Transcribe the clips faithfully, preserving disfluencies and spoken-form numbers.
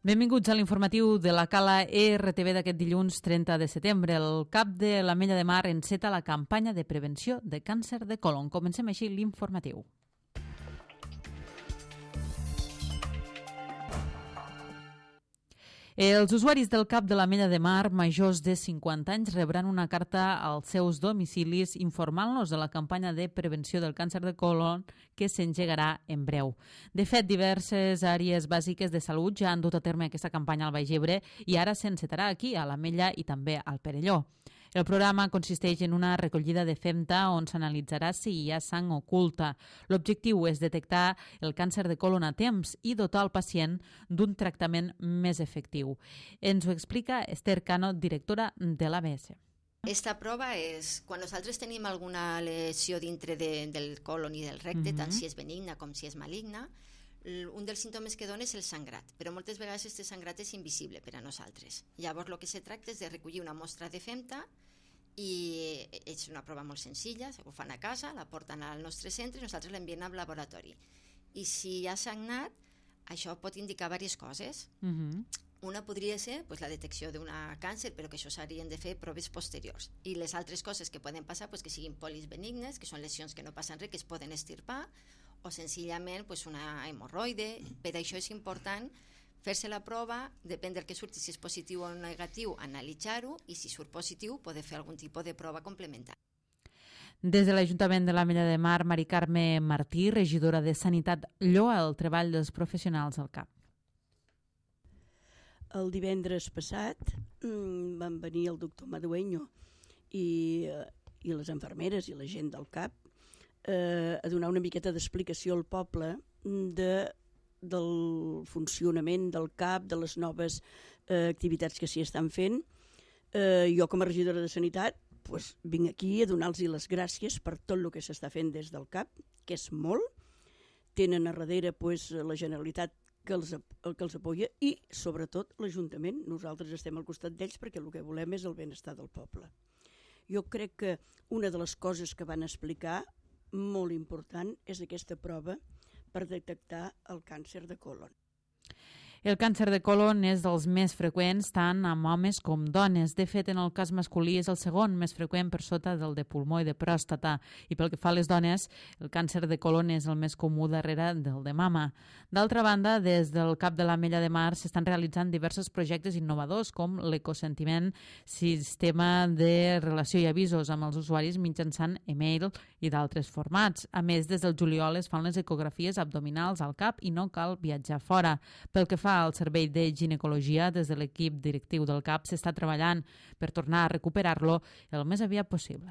Benvinguts a l'informatiu de la Cala E R T V d'aquest dilluns trenta de setembre. El cap de l'Ametlla de Mar enceta la campanya de prevenció de càncer de còlon. Comencem així l'informatiu. Els usuaris del Cap de l'Ametlla de Mar majors de cinquanta anys rebran una carta als seus domicilis informant-los de la campanya de prevenció del càncer de còlon que s'engegarà en breu. De fet, diverses àrees bàsiques de salut ja han dut a terme aquesta campanya al Baix Ebre i ara s'encetarà aquí, a l'Ametlla i també al Perelló. El programa consisteix en una recollida de femta on s'analitzarà si hi ha sang oculta. L'objectiu és detectar el càncer de còlon a temps i dotar el pacient d'un tractament més efectiu. Ens ho explica Esther Cano, directora de l'A B S. Esta prova és quan nosaltres tenim alguna lesió dintre de, del còlon i del recte, mm-hmm. tant si és benigna com si és maligna. Un dels símptomes que dona és el sangrat, però moltes vegades aquest sangrat és invisible per a nosaltres. Llavors el que se tracta és de recollir una mostra de femta i és una prova molt senzilla, ho fan a casa, la porten al nostre centre i nosaltres l'enviem al laboratori. I si hi ha sagnat, això pot indicar diverses coses. Mm-hmm. Una podria ser pues, la detecció d'un càncer, però que això s'haurien de fer proves posteriors. I les altres coses que poden passar, pues, que siguin polis benignes, que són lesions que no passen res, que es poden estirpar, o senzillament pues, una hemorroide. Per això és important fer-se la prova, depèn del que surti, si és positiu o negatiu, analitzar-ho, i si surt positiu, poder fer algun tipus de prova complementària. Des de l'Ajuntament de l'Ametlla de Mar, Mari Carme Martí, regidora de Sanitat, lloa el treball dels professionals al CAP. El divendres passat mmm, van venir el doctor Madueño i, i les infermeres i la gent del CAP eh, a donar una miqueta d'explicació al poble de, del funcionament del CAP, de les noves eh, activitats que s'hi estan fent. Eh, jo com a regidora de Sanitat pues, vinc aquí a donar-los les gràcies per tot el que s'està fent des del CAP, que és molt. Tenen a darrere pues, la Generalitat que els, que els apoya i, sobretot, l'Ajuntament. Nosaltres estem al costat d'ells perquè el que volem és el benestar del poble. Jo crec que una de les coses que van explicar, molt important, és aquesta prova per detectar el càncer de còlon. El càncer de còlon és dels més freqüents tant amb homes com dones. De fet, en el cas masculí és el segon més freqüent per sota del de pulmó i de pròstata. I pel que fa a les dones, el càncer de còlon és el més comú darrere del de mama. D'altra banda, des del Cap de l'Ametlla de Mar s'estan realitzant diversos projectes innovadors com l'ecosentiment, sistema de relació i avisos amb els usuaris mitjançant e-mail i d'altres formats. A més, des del juliol es fan les ecografies abdominals al CAP i no cal viatjar fora. Pel que fa al servei de ginecologia, des de l'equip directiu del CAP s'està treballant per tornar a recuperar-lo el més aviat possible.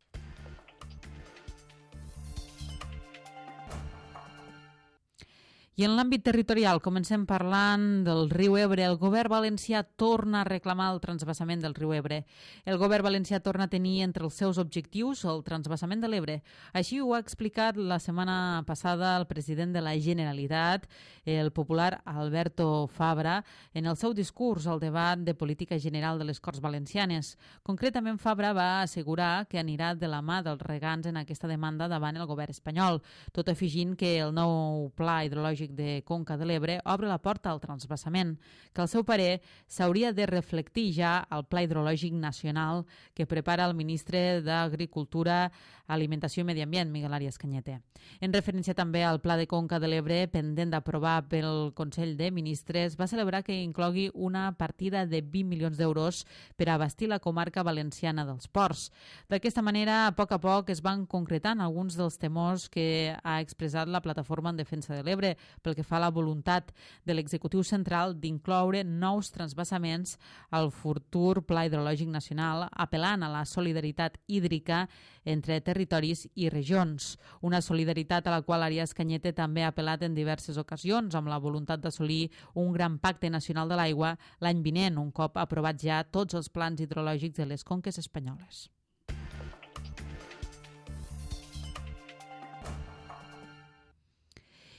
I en l'àmbit territorial, comencem parlant del riu Ebre. El govern valencià torna a reclamar el transvasament del riu Ebre. El govern valencià torna a tenir entre els seus objectius el transvasament de l'Ebre. Així ho ha explicat la setmana passada el president de la Generalitat, el popular Alberto Fabra, en el seu discurs al debat de política general de les Corts Valencianes. Concretament, Fabra va assegurar que anirà de la mà dels regants en aquesta demanda davant el govern espanyol, tot afegint que el nou pla hidrològic de Conca de l'Ebre obre la porta al transvasament, que al seu parer s'hauria de reflectir ja al Pla Hidrològic Nacional que prepara el ministre d'Agricultura, Alimentació i Medi Ambient, Miguel Arias Cañete. En referència també al Pla de Conca de l'Ebre, pendent d'aprovar pel Consell de Ministres, va celebrar que inclogui una partida de vint milions d'euros per abastir la comarca valenciana dels ports. D'aquesta manera, a poc a poc es van concretant alguns dels temors que ha expressat la Plataforma en Defensa de l'Ebre, pel que fa a la voluntat de l'executiu central d'incloure nous transvasaments al futur Pla Hidrològic Nacional, apel·lant a la solidaritat hídrica entre territoris i regions. Una solidaritat a la qual Arias Cañete també ha apel·lat en diverses ocasions amb la voluntat d'assolir un gran pacte nacional de l'aigua l'any vinent, un cop aprovats ja tots els plans hidrològics de les conques espanyoles.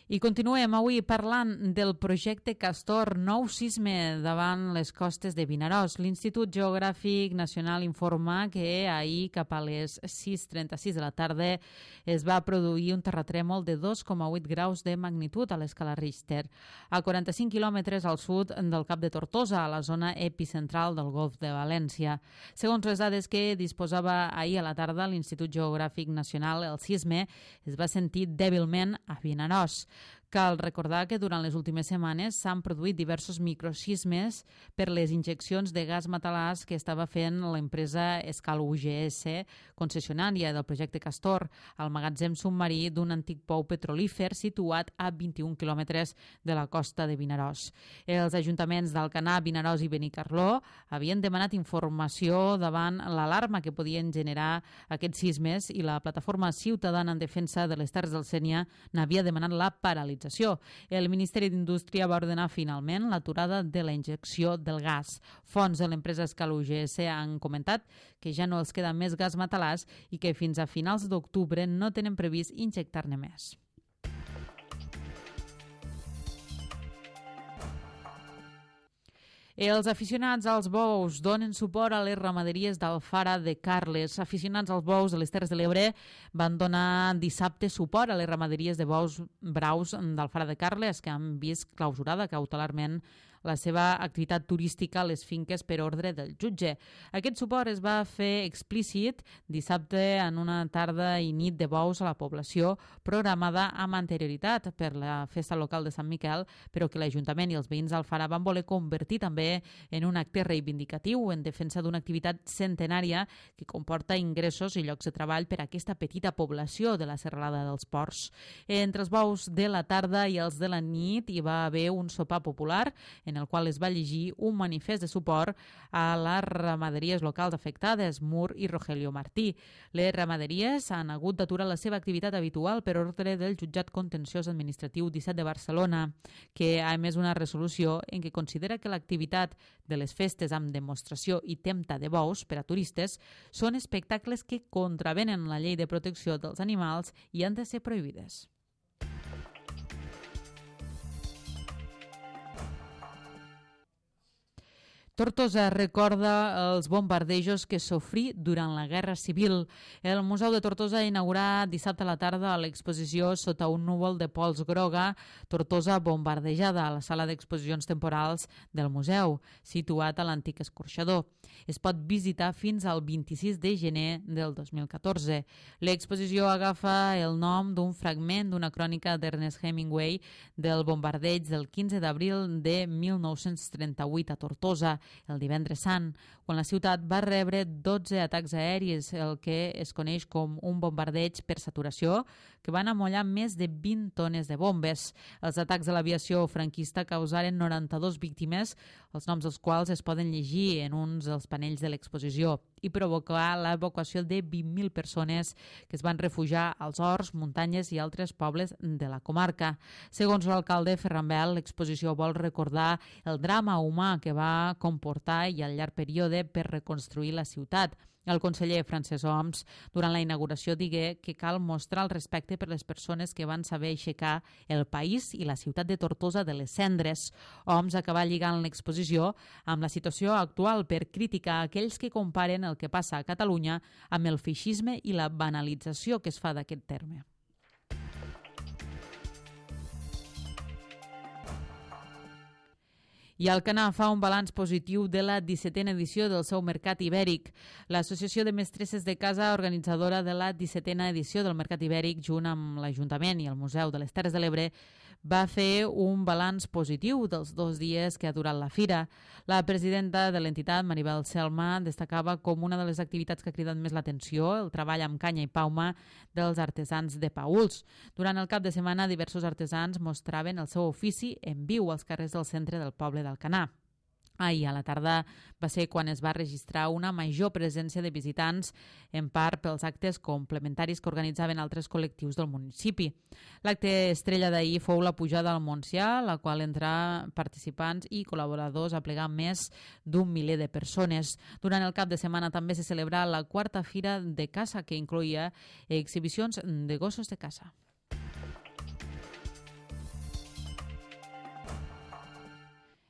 I continuem avui parlant del projecte Castor, nou sisme davant les costes de Vinaròs. L'Institut Geogràfic Nacional informa que ahir, cap a les sis trenta-sis de la tarda, es va produir un terratrèmol de dos coma vuit graus de magnitud a l'escala Richter, a quaranta-cinc quilòmetres al sud del Cap de Tortosa, a la zona epicentral del Golf de València. Segons les dades que disposava ahir a la tarda l'Institut Geogràfic Nacional, el sisme es va sentir dèbilment a Vinaròs. Cal recordar que durant les últimes setmanes s'han produït diversos microsismes per les injeccions de gas metalàs que estava fent l'empresa Escal U G S, concessionària del projecte Castor, al magatzem submarí d'un antic pou petrolífer situat a vint-i-un quilòmetres de la costa de Vinaròs. Els ajuntaments d'Alcanar, Vinaròs i Benicarló havien demanat informació davant l'alarma que podien generar aquests sismes i la plataforma ciutadana en defensa de les Terres del Sénia n'havia demanat la paralització. El Ministeri d'Indústria va ordenar finalment l'aturada de la injecció del gas. Fonts de l'empresa Escal U G S han comentat que ja no els queda més gas metalàs i que fins a finals d'octubre no tenen previst injectar-ne més. Els aficionats als bous donen suport a les ramaderies d'Alfara de Carles. Aficionats als bous de les Terres de l'Ebre van donar dissabte suport a les ramaderies de bous braus d'Alfara de Carles, que han vist clausurada cautelarment la seva activitat turística a les finques per ordre del jutge. Aquest suport es va fer explícit dissabte en una tarda i nit de bous a la població programada amb anterioritat per la festa local de Sant Miquel, però que l'Ajuntament i els veïns d'Alfara van voler convertir també en un acte reivindicatiu en defensa d'una activitat centenària que comporta ingressos i llocs de treball per a aquesta petita població de la Serralada dels Ports. Entre els bous de la tarda i els de la nit hi va haver un sopar popular en el qual es va llegir un manifest de suport a les ramaderies locals afectades, Mur i Rogelio Martí. Les ramaderies han hagut d'aturar la seva activitat habitual per ordre del Jutjat Contenciós Administratiu disset de Barcelona, que ha emès una resolució en què considera que l'activitat de les festes amb demostració i tempta de bous per a turistes són espectacles que contravenen la llei de protecció dels animals i han de ser prohibides. Tortosa recorda els bombardejos que sofrí durant la Guerra Civil. El Museu de Tortosa ha inaugurat dissabte a la tarda l'exposició Sota un núvol de pols groga, Tortosa bombardejada, a la sala d'exposicions temporals del museu, situat a l'antic escorxador. Es pot visitar fins al vint-i-sis de gener del dos mil catorze. L'exposició agafa el nom d'un fragment d'una crònica d'Ernest Hemingway del bombardeig del quinze d'abril de mil nou-cents trenta-vuit a Tortosa, el divendres sant, quan la ciutat va rebre dotze atacs aèris, el que es coneix com un bombardeig per saturació, que van amollar més de vint tones de bombes. Els atacs de l'aviació franquista causaren noranta-dues víctimes, els noms dels quals es poden llegir en uns dels panells de l'exposició, i provocar l'evacuació de vint mil persones que es van refugiar als horts, muntanyes i altres pobles de la comarca. Segons l'alcalde Ferran Bel, l'exposició vol recordar el drama humà que va comportar i al llarg període per reconstruir la ciutat. El conseller Francesc Homs, durant la inauguració, digué que cal mostrar el respecte per les persones que van saber aixecar el país i la ciutat de Tortosa de les cendres. Homs acabà lligant l'exposició amb la situació actual per criticar aquells que comparen el que passa a Catalunya amb el feixisme i la banalització que es fa d'aquest terme. I Alcanar fa un balanç positiu de la dissetena edició del seu Mercat Ibèric. L'Associació de Mestresses de Casa, organitzadora de la dissetena edició del Mercat Ibèric, junt amb l'Ajuntament i el Museu de les Terres de l'Ebre, va fer un balanç positiu dels dos dies que ha durat la fira. La presidenta de l'entitat, Maribel Selma, destacava com una de les activitats que ha cridat més l'atenció el treball amb canya i pauma dels artesans de Paüls. Durant el cap de setmana, diversos artesans mostraven el seu ofici en viu als carrers del centre del poble d'Alcanar. Ahir a la tarda va ser quan es va registrar una major presència de visitants, en part pels actes complementaris que organitzaven altres col·lectius del municipi. L'acte estrella d'ahir fou la pujada al Montsià, la qual entra participants i col·laboradors a plegar més d'un miler de persones. Durant el cap de setmana també se celebra la quarta fira de caça, que incloïa exhibicions de gossos de caça.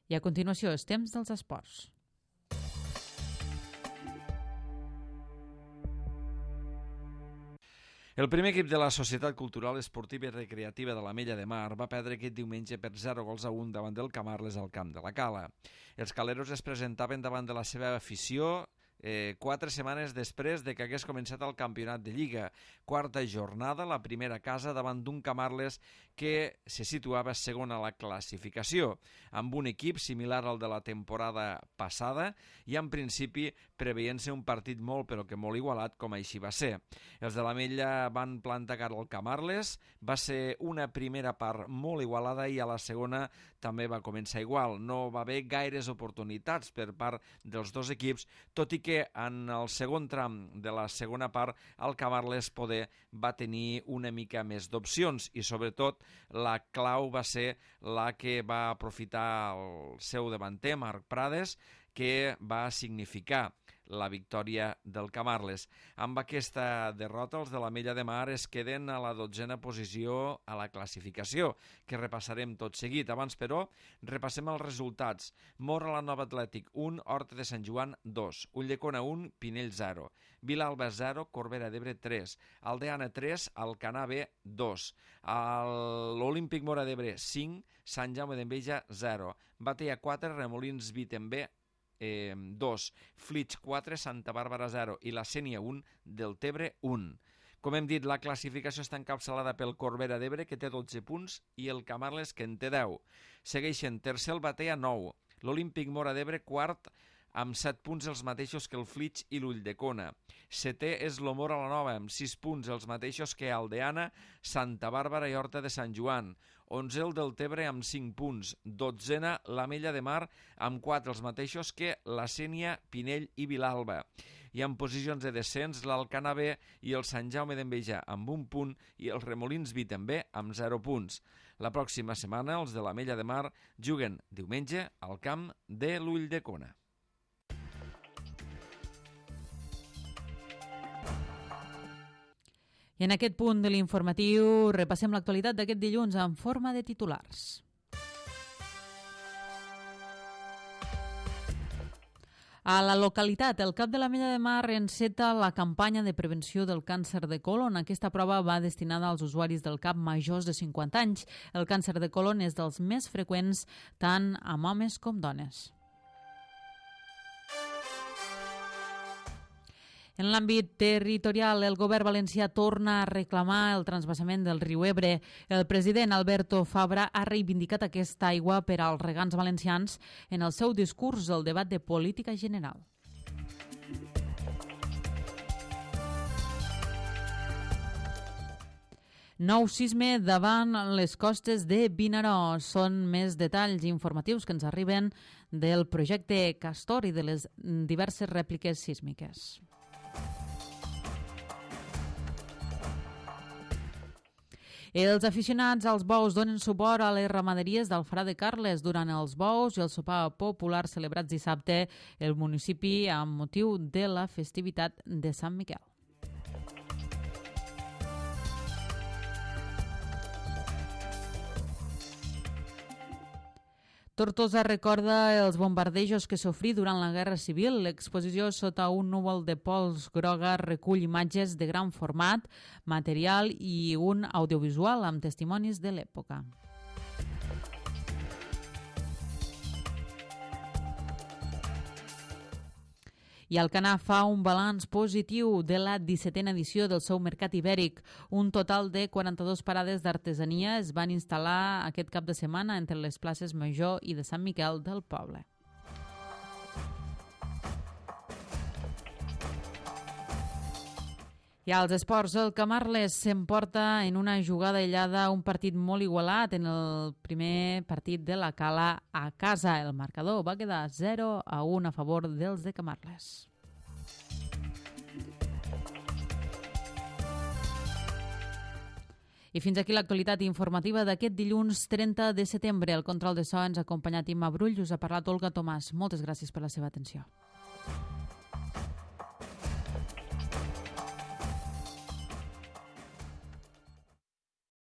I a continuació, és temps dels esports. El primer equip de la Societat Cultural Esportiva i Recreativa de l'Ametlla de Mar va perdre aquest diumenge per zero gols a un davant del Camarles al camp de la Cala. Els caleros es presentaven davant de la seva afició Eh, quatre setmanes després de que hagués començat el campionat de Lliga. Quarta jornada, la primera casa davant d'un Camarles que se situava segon a la classificació, amb un equip similar al de la temporada passada i en principi preveient-se un partit molt però que molt igualat, com així va ser. Els de l'Ametlla van plantar cara al Camarles, va ser una primera part molt igualada i a la segona també va començar igual. No va haver gaires oportunitats per part dels dos equips, tot i que que en el segon tram de la segona part el Camarles poder va tenir una mica més d'opcions i sobretot la clau va ser la que va aprofitar el seu davanter, Marc Prades, que va significar la victòria del Camarles. Amb aquesta derrota, els de l'Ametlla de Mar es queden a la dotzena posició a la classificació, que repassarem tot seguit. Abans, però, repassem els resultats. Móra la Nova Atlètic un, Horta de Sant Joan dos, Ulldecona un, Pinell zero, Vilalba zero, Corbera d'Ebre tres, Aldeana tres, Alcanar B dos, l'Olímpic Móra d'Ebre cinc, Sant Jaume d'Enveja zero, Batea quatre, Remolins Vitem B Eh, dos, Flix quatre, Santa Bàrbara zero i la Sénia un, Deltebre un. Com hem dit, la classificació està encapçalada pel Corbera d'Ebre, que té dotze punts, i el Camarles, que en té deu. Segueixen tercer el Batea nou, l'Olímpic Móra d'Ebre quart, amb set punts els mateixos que el Flix i l'Ulldecona. Setè és l'Omora la Nova, amb sis punts els mateixos que Aldeana, Santa Bàrbara i Horta de Sant Joan. Onzè el Deltebre amb cinc punts. Dotzena l'Ametlla de Mar amb quatre, els mateixos que la Sénia, Pinell i Vilalba. I en posicions de descens l'Alcanar B i el Sant Jaume d'Enveja amb un punt i els Remolins Vitem B amb zero punts. La pròxima setmana els de l'Ametlla de Mar juguen diumenge al camp de l'Ulldecona. I en aquest punt de l'informatiu repassem l'actualitat d'aquest dilluns en forma de titulars. A la localitat, el cap de l'Ametlla de Mar enceta la campanya de prevenció del càncer de colon. Aquesta prova va destinada als usuaris del cap majors de cinquanta anys. El càncer de colon és dels més freqüents tant amb homes com dones. En l'àmbit territorial, el govern valencià torna a reclamar el transvasament del riu Ebre. El president Alberto Fabra ha reivindicat aquesta aigua per als regants valencians en el seu discurs del debat de política general. Nou sisme davant les costes de Vinaròs. Són més detalls informatius que ens arriben del projecte Castor i de les diverses rèpliques sísmiques. Els aficionats als bous donen suport a les ramaderies d'Alfara de Carles durant els bous i el sopar popular celebrats dissabte al municipi amb motiu de la festivitat de Sant Miquel. Tortosa recorda els bombardejos que sofrí durant la Guerra Civil. L'exposició sota un núvol de pols groga recull imatges de gran format, material i un audiovisual amb testimonis de l'època. I Alcanar fa un balanç positiu de la dissetena edició del seu Mercat Ibèric. Un total de quaranta-dues parades d'artesania es van instal·lar aquest cap de setmana entre les places Major i de Sant Miquel del poble. I als esports, el Camarles s'emporta en una jugada aïllada un partit molt igualat en el primer partit de la Cala a casa. El marcador va quedar zero a un a favor dels de Camarles. I fins aquí l'actualitat informativa d'aquest dilluns trenta de setembre. El control de so ens ha acompanyat Imma Brull, us ha parlat Olga Tomàs. Moltes gràcies per la seva atenció.